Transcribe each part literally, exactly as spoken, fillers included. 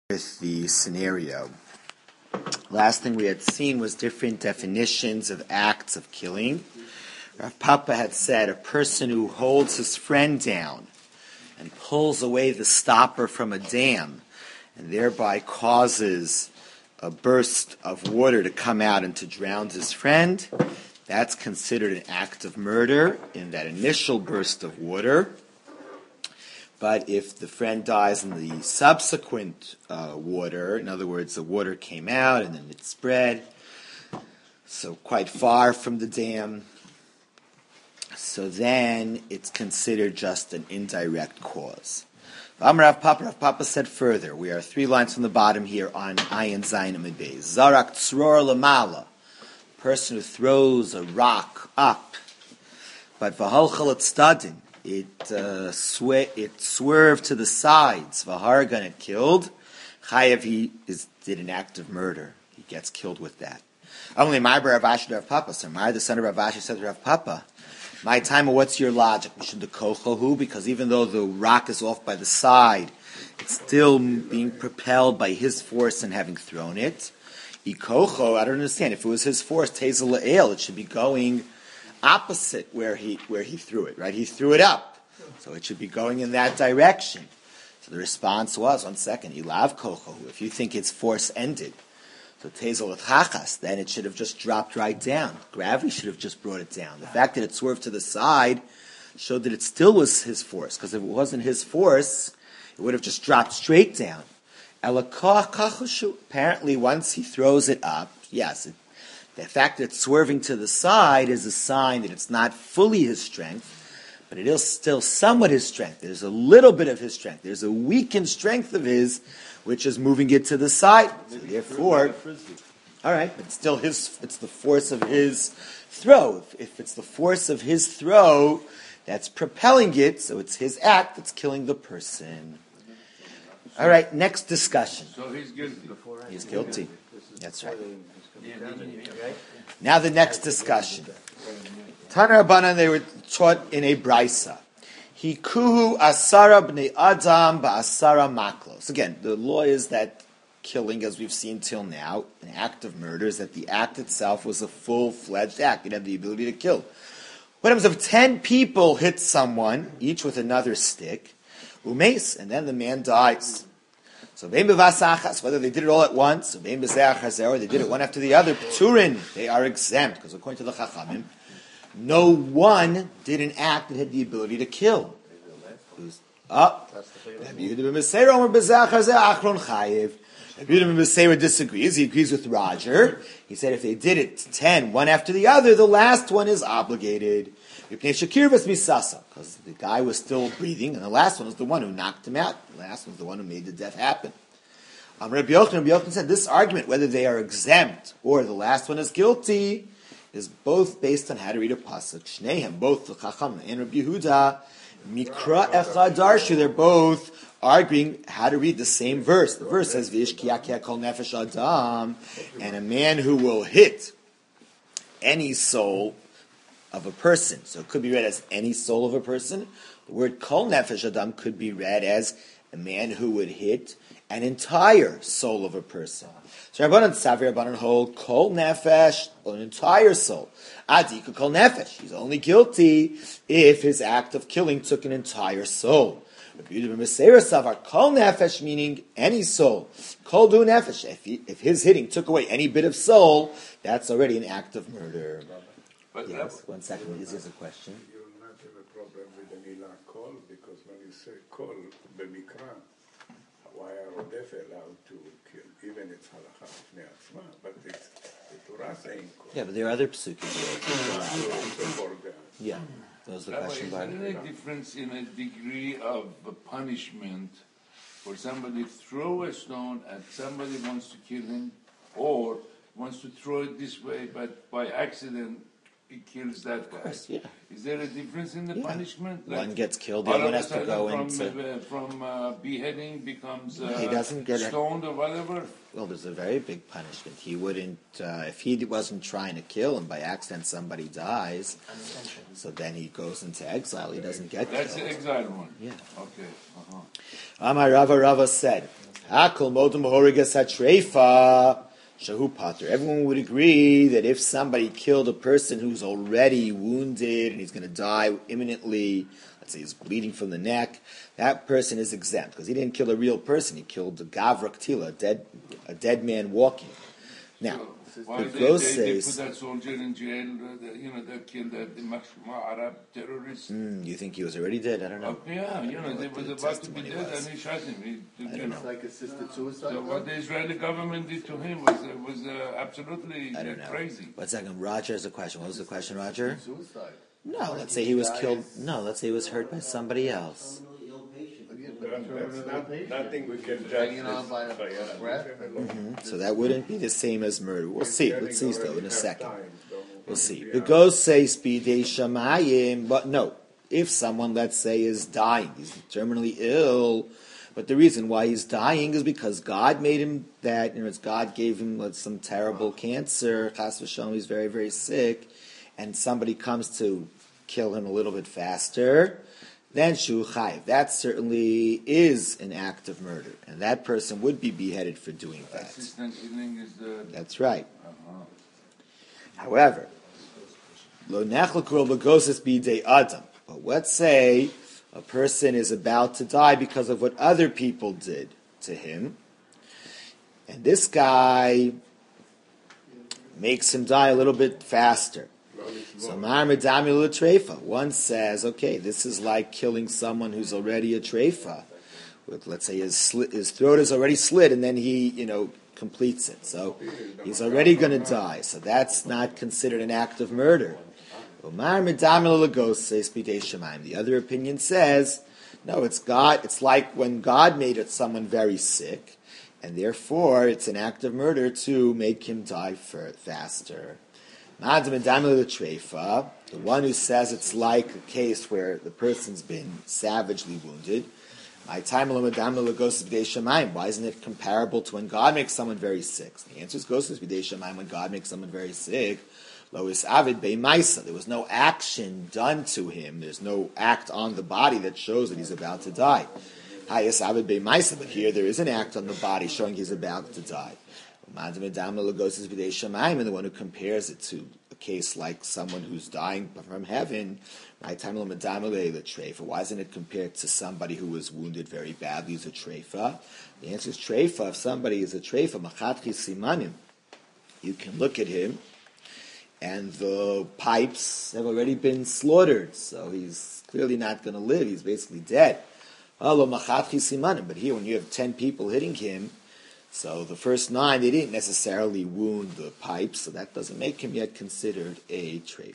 with the scenario. Last thing we had seen was different definitions of acts of killing. Rav Papa had said a person who holds his friend down and pulls away the stopper from a dam and thereby causes a burst of water to come out and to drown his friend, that's considered an act of murder in that initial burst of water. But if the friend dies in the subsequent uh, water, in other words, the water came out and then it spread, so quite far from the dam, so then it's considered just an indirect cause. Rav Papa, Rav Papa said further, we are three lines from the bottom here on Ayin Zayin Amid Beis. Zarak tzror lamala, person who throws a rock up, but v'halchal tzadin, it uh, sw- it swerved to the sides, v'hargan, it killed. Chayev, he is, did an act of murder. He gets killed with that. Only my Rav Ashi Rav Papa, so my the son of Rav Ashi said to Rav Papa, my time, what's your logic? Because even though the rock is off by the side, it's still being propelled by his force and having thrown it. Ikocho, I don't understand. If it was his force, tezel la'el, it should be going opposite where he where he threw it, right? He threw it up. So it should be going in that direction. So the response was, one second, ilav kocho, if you think its force ended, so tezel l'chachas, then it should have just dropped right down. Gravity should have just brought it down. The fact that it swerved to the side showed that it still was his force, because if it wasn't his force, it would have just dropped straight down. Apparently, once he throws it up, yes, it, the fact that it's swerving to the side is a sign that it's not fully his strength, but it is still somewhat his strength. There's a little bit of his strength. There's a weakened strength of his, which is moving it to the side. So therefore, all right, but still his, it's the force of his throw. If, if it's the force of his throw that's propelling it, so it's his act that's killing the person. All right, next discussion. So he's guilty. He's guilty. That's right. Now the next discussion. Tana Rabbanan, they were taught in a brisa. Hikuhu asara bnei adam ba'asara maklos. Again, the law is that killing, as we've seen till now, an act of murder, is that the act itself was a full-fledged act. You'd have the ability to kill. What happens if ten people hit someone, each with another stick, umes, and then the man dies? So whether they did it all at once, or they did it one after the other, pturin, they are exempt, because according to the Chachamim, no one did an act that had the ability to kill. Up. Rabbi Yehuda ben Beseira disagrees. He agrees with Roger. He said if they did it ten, one after the other, the last one is obligated. Because the guy was still breathing, and the last one was the one who knocked him out. The last one was the one who made the death happen. Um, Rabbi Yochanan, Rabbi Yochanan said this argument, whether they are exempt or the last one is guilty, is both based on how to read a pasuk. Shnehem, both the Chacham and Rabbi Yehuda, Mikra Echad Darshu, they're both arguing how to read the same verse. The verse says, V'ishkiyakia kol nefesh adam, and a man who will hit any soul of a person. So it could be read as any soul of a person. The word kol nefesh adam could be read as a man who would hit an entire soul of a person. So Rabbanan Savir, Rabbanan hold kol nefesh, an entire soul. Adika kol nefesh. He's only guilty if his act of killing took an entire soul. Rabbi Yehuda ben Beseira Savar kol nefesh, meaning any soul. Kol du nefesh. If, he, if his hitting took away any bit of soul, that's already an act of murder. But yes, one second. This is a question. You will not have a problem with the milah kol, because when you say kol b'mikra, why are Rodef allowed to kill? Even it's halacha b'fnei atzma, but it's the Torah saying kol. Yeah, but there are other psukim. Yeah, that was the Rabbi, question. is there a difference in a degree of a punishment for somebody to throw a stone at somebody who wants to kill him, or wants to throw it this way, but by accident it kills that guy? Of course, yeah. Is there a difference in the Yeah. punishment? One Like, gets killed, the all other one of a has to sudden go from, into... uh, from uh, beheading becomes uh, He doesn't get it. stoned or whatever? Well, there's a very big punishment. He wouldn't, uh, if he wasn't trying to kill and by accident somebody dies, so then he goes into exile, he doesn't get That's killed. the exile one. Yeah. Okay. Uh-huh. Amar Rava Rava said, Hakol modem horigas hatreifa shahu pater. Everyone would agree that if somebody killed a person who's already wounded and he's going to die imminently, let's say he's bleeding from the neck, that person is exempt because he didn't kill a real person. He killed a gavra ktila, a dead, a dead man walking. Now, why the they, Gos they, they put says, that soldier in jail? Uh, the, you know, they killed that the Mashma Arab terrorist. mm, you think he was already dead? I don't know. Uh, yeah, you know, they what was the about to be testimony dead was. and he shot him. He, you I don't know. know. Like assisted suicide? So what the Israeli government did to him was uh, was uh, absolutely I uh, don't know. crazy. One second, Roger has a question. What was the question, Roger? Suicide. No, let's say he was killed. No, let's say he was hurt by somebody else. That's not, nothing we can judge Hanging this on by a by a- breath. So that wouldn't be the same as murder. We'll see. Let's see though in a second. Time, so We'll see. we The are- Gos says bidei shamayim, but no. If someone, let's say, is dying, he's terminally ill, but the reason why he's dying is because God made him that, you know, it's God gave him like, some terrible cancer, chas v'shalom, he's very, very sick, and somebody comes to kill him a little bit faster, then shu chayiv. That certainly is an act of murder, and that person would be beheaded for doing that. Assistant killing is the. That's right. Uh-huh. However, lo nechlekul begoses bidei adam. But let's say a person is about to die because of what other people did to him, and this guy makes him die a little bit faster. So one says, okay, this is like killing someone who's already a treifa. With, let's say his slit, his throat is already slit, and then he, you know, completes it. So he's already going to die. So that's not considered an act of murder. The other opinion says, no, it's God. It's like when God made it someone very sick, and therefore it's an act of murder to make him die for, faster. The one who says it's like a case where the person's been savagely wounded. Why isn't it comparable to when God makes someone very sick? The answer is goes when God makes someone very sick. Lois avid beimaisa. There was no action done to him. There's no act on the body that shows that he's about to die. Hayas avid beimaisa. But here there is an act on the body showing he's about to die. And the one who compares it to a case like someone who's dying from heaven, why isn't it compared to somebody who was wounded very badly who's a treifa? The answer is treifa. If somebody is a treifa, machatchi simanim, you can look at him, and the pipes have already been slaughtered, so he's clearly not going to live. He's basically dead. But here, when you have ten people hitting him, so the first nine, they didn't necessarily wound the pipes, so that doesn't make him yet considered a treifa.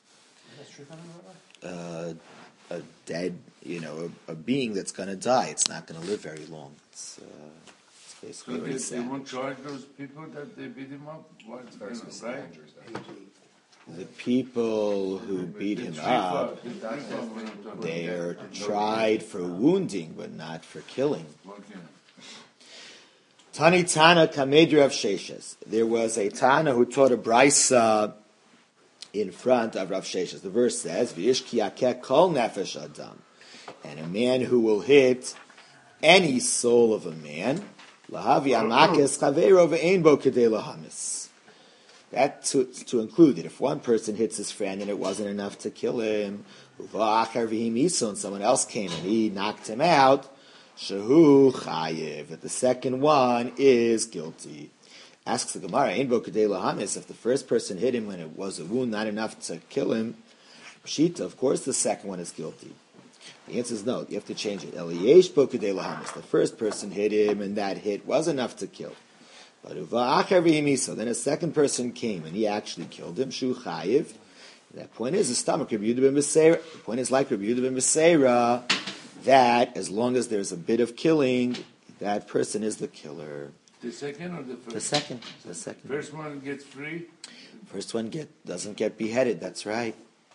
Uh, a dead, you know, a, a being that's going to die. It's not going to live very long. It's, uh, it's basically So already they, they sad. won't charge those people that they beat him up? What, you know, right? The people who beat him up, The treifa, what I'm talking they about. are tried for wounding, but not for killing. Okay. Tani Tana Kamedri of Sheshes. There was a Tana who taught a brisa in front of Rav Sheshes. The verse says, "V'ish ki yakeh kol nefesh adam," and a man who will hit any soul of a man, lahavi amakes chaveiro ve'ein bo kedei lahamis. That to, to include that if one person hits his friend and it wasn't enough to kill him, uva'achar v'him iso, and someone else came and he knocked him out, shehu chayiv, that the second one is guilty. Asks the Gemara, Ein bo kedei lahamis, if the first person hit him when it was a wound, not enough to kill him, Pshita, of course the second one is guilty. The answer is no, you have to change it. Eliyesh bo kedei lahamis, the first person hit him and that hit was enough to kill. But uva'achar v'himiso, then a second person came and he actually killed him, shu chayiv. That point is, the stomach, Rabbi Yehuda ben Beseira. The point is like Rabbi Yehuda ben Beseira, that as long as there's a bit of killing, that person is the killer. The second or the first? The second. The second. First one gets free. First one get doesn't get beheaded. That's right.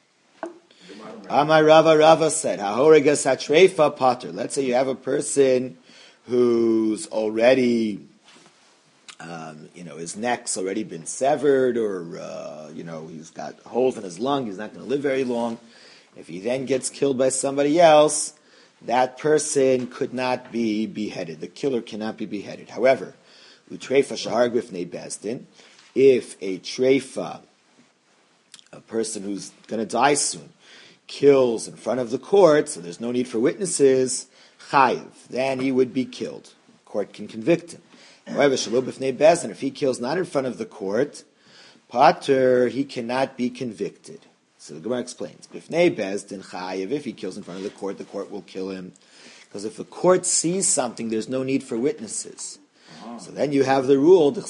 Amar Rava Rava said, "Hahoregas hatreifa pater." Let's say you have a person who's already, um, you know, his neck's already been severed, or uh, you know, he's got holes in his lung. He's not going to live very long. If he then gets killed by somebody else, that person could not be beheaded. The killer cannot be beheaded. However, utreifa shaharg b'fnei bezdin, if a treifa, a person who's going to die soon, kills in front of the court, so there's no need for witnesses, chayiv, then he would be killed. The court can convict him. However, shalom b'fnei bezdin, if he kills not in front of the court, pater, he cannot be convicted. So the Gemara explains, b'fnei bezdin chayiv, if he kills in front of the court, the court will kill him. Because if the court sees something, there's no need for witnesses. Uh-huh. So then you have the rule, the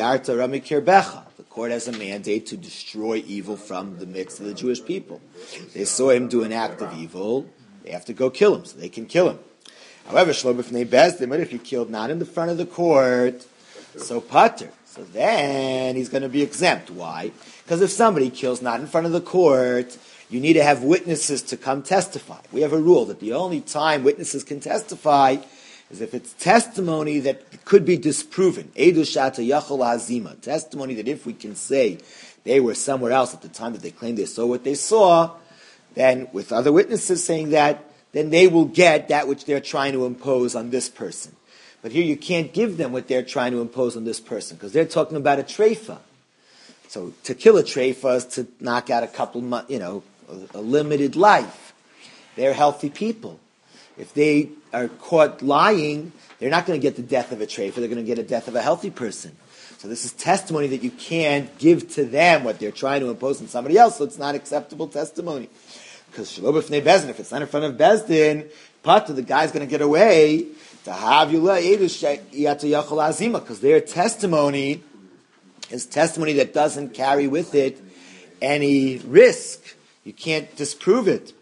court has a mandate to destroy evil from the midst of the Jewish people. They saw him do an act of evil, they have to go kill him, so they can kill him. However, shlo b'fnei bezdin, but if he killed not in the front of the court, so pater. So then he's going to be exempt. Why? Because if somebody kills not in front of the court, you need to have witnesses to come testify. We have a rule that the only time witnesses can testify is if it's testimony that could be disproven. Edu shata yachol hazima. Testimony that if we can say they were somewhere else at the time that they claimed they saw what they saw, then with other witnesses saying that, then they will get that which they're trying to impose on this person. But here you can't give them what they're trying to impose on this person, because they're talking about a treifa. So to kill a treifa is to knock out a couple, you know, a, a limited life. They're healthy people. If they are caught lying, they're not going to get the death of a treifa, they're going to get a death of a healthy person. So this is testimony that you can't give to them what they're trying to impose on somebody else, so it's not acceptable testimony. Because shelo b'fnei bezdin, if it's not in front of bezdin, pata, the guy's going to get away, to have yula azima, because their testimony is testimony that doesn't carry with it any risk. You can't disprove it.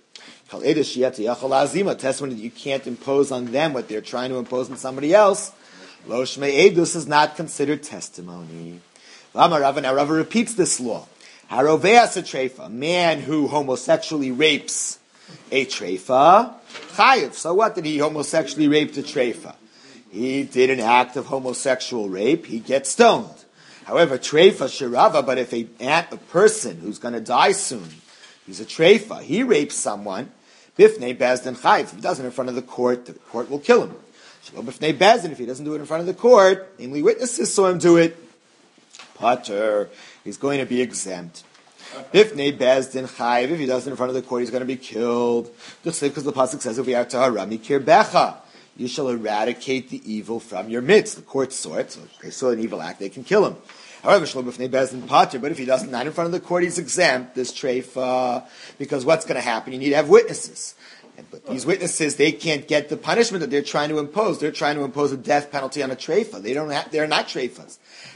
Testimony that you can't impose on them what they're trying to impose on somebody else. Lo shmei edus is not considered testimony. Now Rava repeats this law. Haroveas a treifa, a man who homosexually rapes a treifa, chayiv. So what did he homosexually rape a treifa? He did an act of homosexual rape, he gets stoned. However, treifa shirava, but if a, a person who's going to die soon, he's a treifa, he rapes someone, bifnei bezdin chayiv. If he does it in front of the court, the court will kill him. Shalom bifnei bezdin, if he doesn't do it in front of the court, namely witnesses saw him do it, pater, he's going to be exempt. Bifnei bezdin chayiv, if he does it in front of the court, he's going to be killed. Because the pasuk says, "If we are taharami kirbecha," you shall eradicate the evil from your midst. The court saw it, so if they saw an evil act, they can kill him. However, shlo b'fnei bezdin pater, but if he doesn't, not in front of the court, he's exempt, this treifa, because what's going to happen? You need to have witnesses. But these witnesses, they can't get the punishment that they're trying to impose. They're trying to impose a death penalty on a treifa. They don't have, they're not treifas.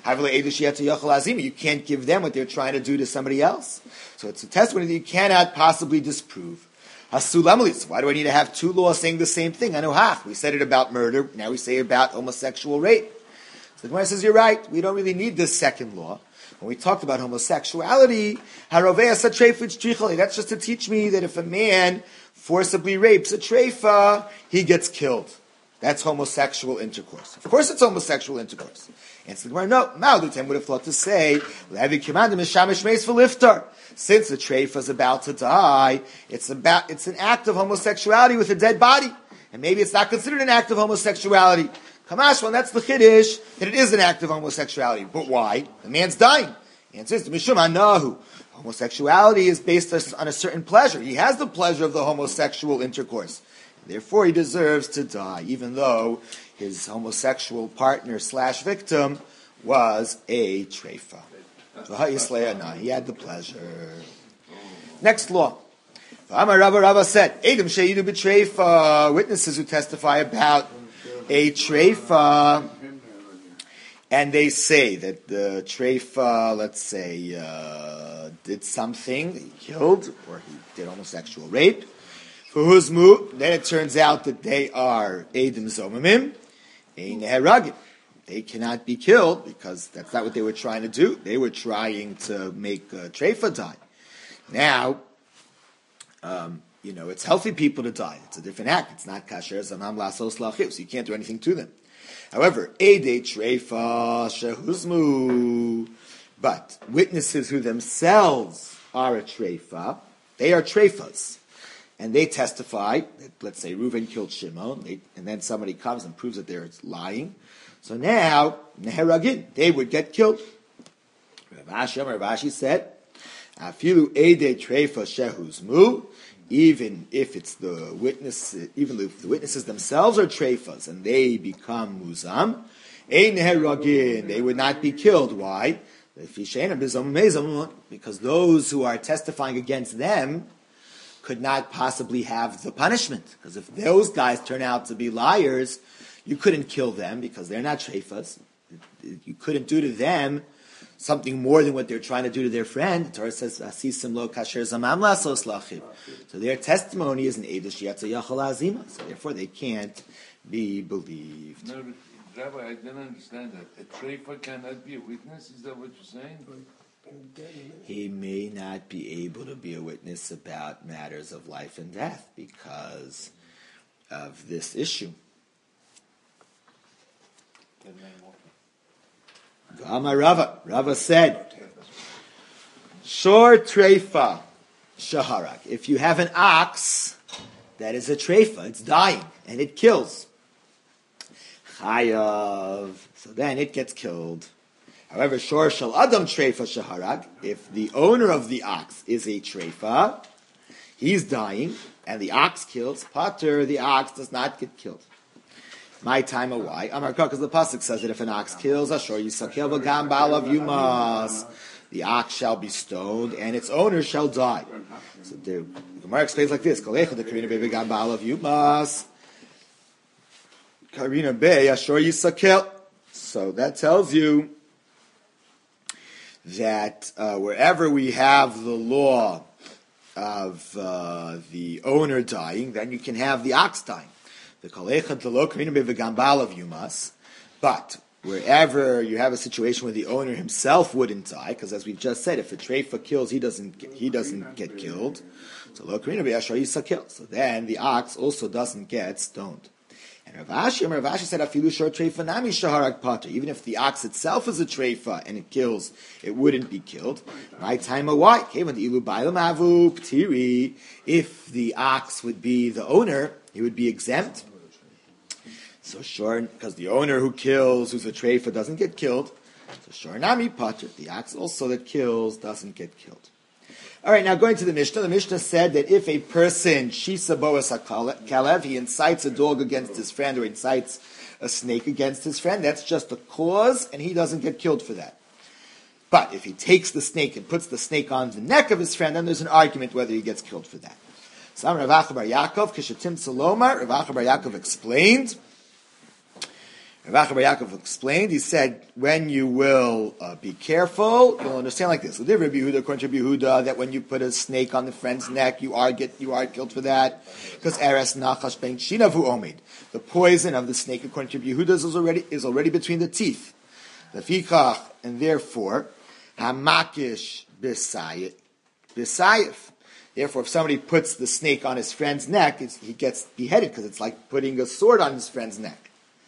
You can't give them what they're trying to do to somebody else. So it's a testimony that you cannot possibly disprove. Hasulamlis. Why do I need to have two laws saying the same thing? Anuhach. We said it about murder. Now we say it about homosexual rape. So the Gemara says, you're right. We don't really need this second law. When we talked about homosexuality, that's just to teach me that if a man forcibly rapes a treifa, he gets killed. That's homosexual intercourse. Of course it's homosexual intercourse. And so the Gemara, no, Ma'alutem would have thought to say, since the treifa is about to die, it's about it's an act of homosexuality with a dead body. And maybe it's not considered an act of homosexuality. Kamashwan, that's the chiddush, that it is an act of homosexuality. But why? The man's dying. The answer is, Mishum Anahu. Homosexuality is based on a certain pleasure. He has the pleasure of the homosexual intercourse. Therefore, he deserves to die, even though his homosexual partner slash victim was a treifa. He had the pleasure. Next law. Amar Rava Rava said, Edom sheyidu b'treifa, witnesses who testify about a treifa, and they say that the treifa, let's say, uh, did something, he killed, or he did homosexual rape. For huzmu, then it turns out that they are Edom zomimim, ein heragim. They cannot be killed because that's not what they were trying to do. They were trying to make uh, treifa die. Now, um, you know, it's healthy people to die. It's a different act. It's not kasher zanam lasos lachiv, so you can't do anything to them. However, Ede Treifa Shehuzmu, but witnesses who themselves are a Treifa, they are Treifas. and they testify that, let's say, Reuven killed Shimon, they, and then somebody comes and proves that they're lying. So now, Neheragin, they would get killed. Rav Ashi, Rav Ashi said, Afilu ede treifa shehuzmu, even if it's the witness, even if the witnesses themselves are treifas and they become muzam, ein neheragin, they would not be killed. Why? Because those who are testifying against them could not possibly have the punishment. Because if those guys turn out to be liars, you couldn't kill them because they're not treifas. You couldn't do to them something more than what they're trying to do to their friend. The Torah says, "Asisim lo kasher zamam lasos lachim." So their testimony is an eidush yatsa yachal azima. So therefore, they can't be believed. No, Rabbi, I didn't understand that. A treifa cannot be a witness. Is that what you're saying? He may not be able to be a witness about matters of life and death because of this issue. Amar Rava. Rava said, Shor treifa shaharak. If you have an ox that is a treifa, it's dying and it kills. Chayav. So then it gets killed. However, shor shal adam treifa shaharak. If the owner of the ox is a treifa, he's dying and the ox kills. Pater, the ox does not get killed. My time of why? Amar because the pasuk says that if an ox kills, ashor yisakel v'gam ba'alav yumas, the ox shall be stoned and its owner shall die. So the Gemara explains like this: Kolecha the karina be v'gam ba'alav yumas, karina be ashor yisakel. So that tells you that uh, wherever we have the law of uh, the owner dying, then you can have the ox dying. The Kalechad Talo Karina Bevagambal of Yumas, but wherever you have a situation where the owner himself wouldn't die, because as we've just said, if a treifa kills, he doesn't get, he doesn't get killed. So Lo Karina Be'ashar Yisakil. So then the ox also doesn't get stoned. And Rav Ashi, Rav Ashi said, Afilu shor treifa nami shaharak pater. Even if the ox itself is a treifa and it kills, it wouldn't be killed. My time of why? If the ox would be the owner, he would be exempt. So sure, because the owner who kills, who's a treifa, doesn't get killed. So sure, nami pater. The ox also that kills doesn't get killed. All right, now going to the Mishnah. The Mishnah said that if a person, shisa boas kalev, he incites a dog against his friend or incites a snake against his friend, that's just a cause, and he doesn't get killed for that. But if he takes the snake and puts the snake on the neck of his friend, then there's an argument whether he gets killed for that. So Rav Acha bar Yaakov, Kishatim Salomar, Rav Acha bar Yaakov explained, Rav Acha bar Yaakov explained, he said, when you will uh, be careful, you'll understand like this. According to Yehuda, that when you put a snake on the friend's neck, you are get you are killed for that. Because Eres Nachash Ben Shinavu Omid. The poison of the snake, according to Yehuda, is already, is already between the teeth. The Fikach, and therefore, Hamakish Bisayif. Bisayif. Therefore, if somebody puts the snake on his friend's neck, it's, he gets beheaded because it's like putting a sword on his friend's neck.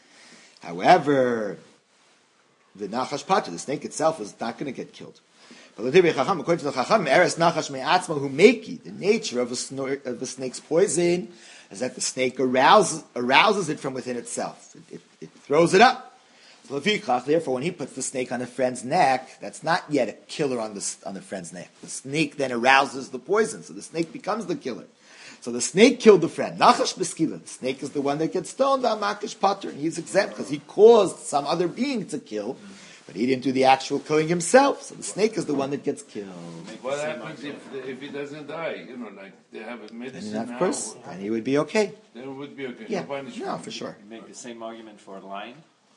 However, the Nachash Pater, the snake itself, is not going to get killed. But according to the Chacham, Eres Nachash Me'atzma Humeki, the nature of a, snor- of a snake's poison is that the snake arouses, arouses it from within itself. It, it, it throws it up. So therefore, when he puts the snake on a friend's neck, that's not yet a killer on the, on the friend's neck. The snake then arouses the poison, so the snake becomes the killer. So the snake killed the friend. Nachash beskila. The snake is the one that gets stoned. Amakish pater, and he's exempt because he caused some other being to kill, but he didn't do the actual killing himself. So the snake is the one that gets killed. What happens if the, if he doesn't die? You know, like they have a medicine And now. of course, then he would be okay. Then it would be okay. Yeah, No punishment. no, for sure. You make the same argument for a lion.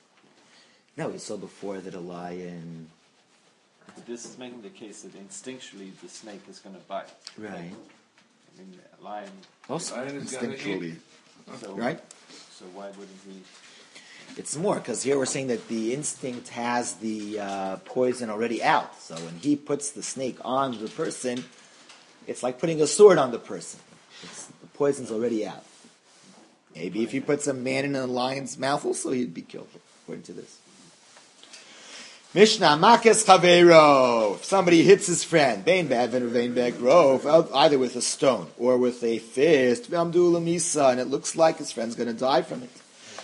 No, we saw before that a lion. But this is making the case that instinctually the snake is going to bite. Right. I mean, a lion. Also, Lion is gonna instinctually. So, Right? So why wouldn't he? It's more, because here we're saying that the instinct has the uh, poison already out. So when he puts the snake on the person, it's like putting a sword on the person. It's, the poison's already out. Maybe if he puts a man in a lion's mouth also, he'd be killed, according to this. Mishnah Makes Chavero. If somebody hits his friend, Vein Bavin or Vein Begrove, either with a stone or with a fist, V'amdu Misa, and it looks like his friend's going to die from it.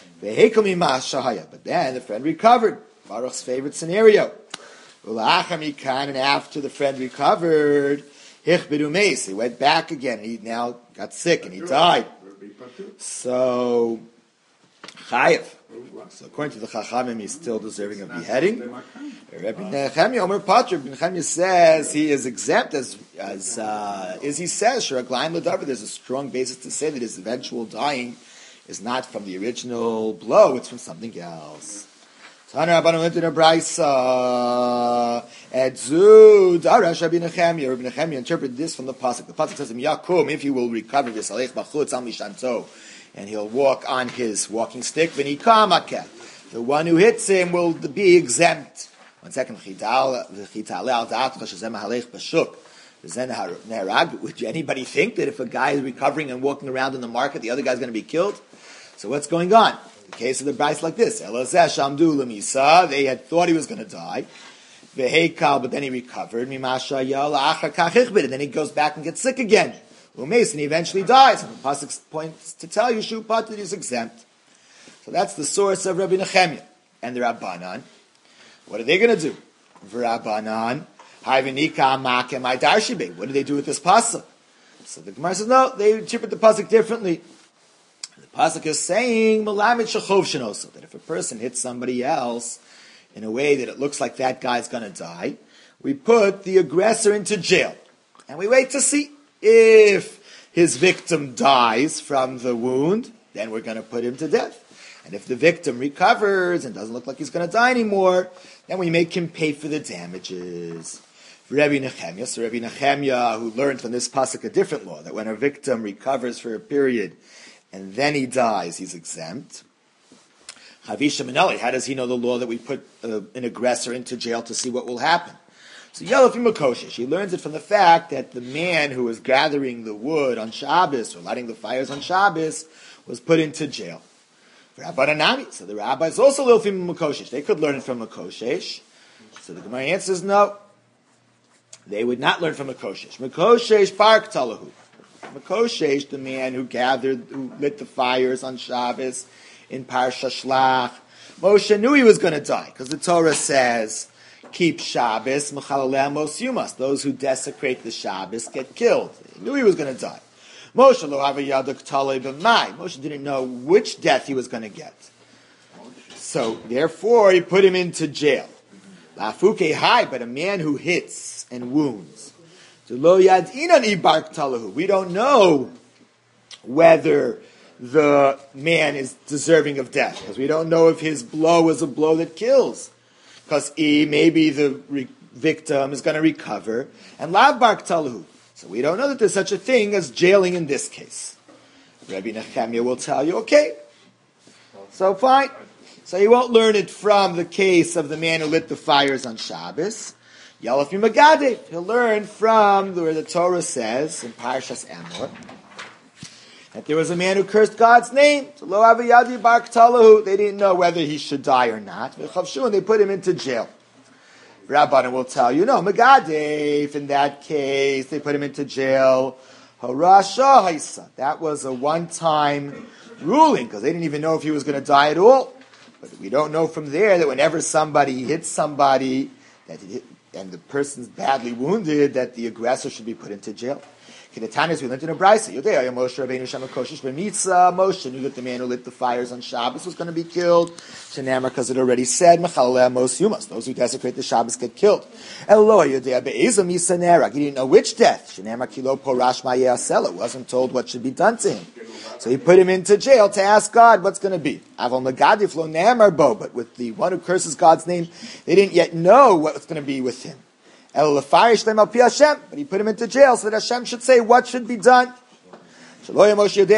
But then the friend recovered. Baruch's favorite scenario. And after the friend recovered, he went back again, and he now got sick, and he died. So, Chayev. So according to the Chachamim, he's still deserving of beheading. Rabbi Nechemia Omer Patra, Rabbi Nechemia says he is exempt as as uh, as he says. Shiraglaim L'Davar. There's a strong basis to say that his eventual dying is not from the original blow; it's from something else. Taner Rabbanan lived in a braysa. Edzu Darash Rabbi Nechemia. Rabbi Nechemia interpreted this from the pasuk. The pasuk says, "Yakum, if he will recover this, alech b'chutz al mishanto." And he'll walk on his walking stick. The one who hits him will be exempt. One second. Would anybody think that if a guy is recovering and walking around in the market, the other guy's going to be killed? So what's going on? The case of the Bryce like this. They had thought he was going to die. But then he recovered. And then he goes back and gets sick again. And he eventually dies. And the pasuk points to tell you, Shupat, that he's exempt. So that's the source of Rabbi Nechemia. And the Rabbanan, what are they going to do? Rabbanan, what do they do with this pasuk? So the Gemara says, no, they interpret the pasuk differently. The pasuk is saying, that if a person hits somebody else in a way that it looks like that guy's going to die, we put the aggressor into jail. And we wait to see. If his victim dies from the wound, then we're going to put him to death. And if the victim recovers and doesn't look like he's going to die anymore, then we make him pay for the damages. Rabbi Nechemia, so Rabbi Nechemia, who learned from this pasuk a different law, that when a victim recovers for a period and then he dies, he's exempt. Chavisha Minali, how does he know the law that we put uh, an aggressor into jail to see what will happen? So Yelafim Makoshish, he learns it from the fact that the man who was gathering the wood on Shabbos or lighting the fires on Shabbos was put into jail. Rabbananami, so the rabbis also Yelafim Makoshish. They could learn it from Makoshish. So the Gemara answers no. They would not learn from Makoshish. Makoshish Park Talahu. Makoshish, the man who gathered, who lit the fires on Shabbos in Parsha Shlach. Moshe knew he was going to die because the Torah says, keep Shabbos, Mechalaleh Mos Yumas. Those who desecrate the Shabbos get killed. He knew he was going to die. Moshe lo hava yadak talei b'mai. Moshe didn't know which death he was going to get. So, therefore, he put him into jail. Lafuke hai, but a man who hits and wounds. Lo yad'inan ibark talahu. We don't know whether the man is deserving of death, because we don't know if his blow is a blow that kills. Because e, maybe the re- victim is going to recover, and lav bark talahu. So we don't know that there's such a thing as jailing in this case. Rabbi Nechemia will tell you, okay, so fine. So you won't learn it from the case of the man who lit the fires on Shabbos. Yalafim Magadev. He'll learn from where the Torah says in Parshas Emor that there was a man who cursed God's name. Lo avayadi bark talahu. They didn't know whether he should die or not. And they put him into jail. Rabbanan will tell you, no, Megadev, in that case, they put him into jail. Harasha haisa. That was a one-time ruling, because they didn't even know if he was going to die at all. But we don't know from there that whenever somebody hits somebody, that it hit, and the person's badly wounded, that the aggressor should be put into jail. Kedetanis, we learned in a brayso. Yodei Moshe Rabbeinu Shemakoshish b'mitzah. Moshe knew that the man who lit the fires on Shabbos was going to be killed. Shenamar, because it already said, Mechaleh Mos Yumas. Those who desecrate the Shabbos get killed. Eloi Yodei be'ezah misa nerag. He didn't know which death. Shenamar kilo porash ma'yasel. It wasn't told what should be done to him. So he put him into jail to ask God what's going to be. Avon Megadif lo namar bo. But with the one who curses God's name, they didn't yet know what's going to be with him. But he put him into jail so that Hashem should say what should be done. Because they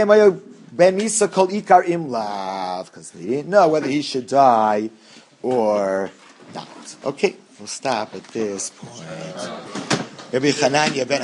didn't know whether he should die or not. Okay, we'll stop at this point.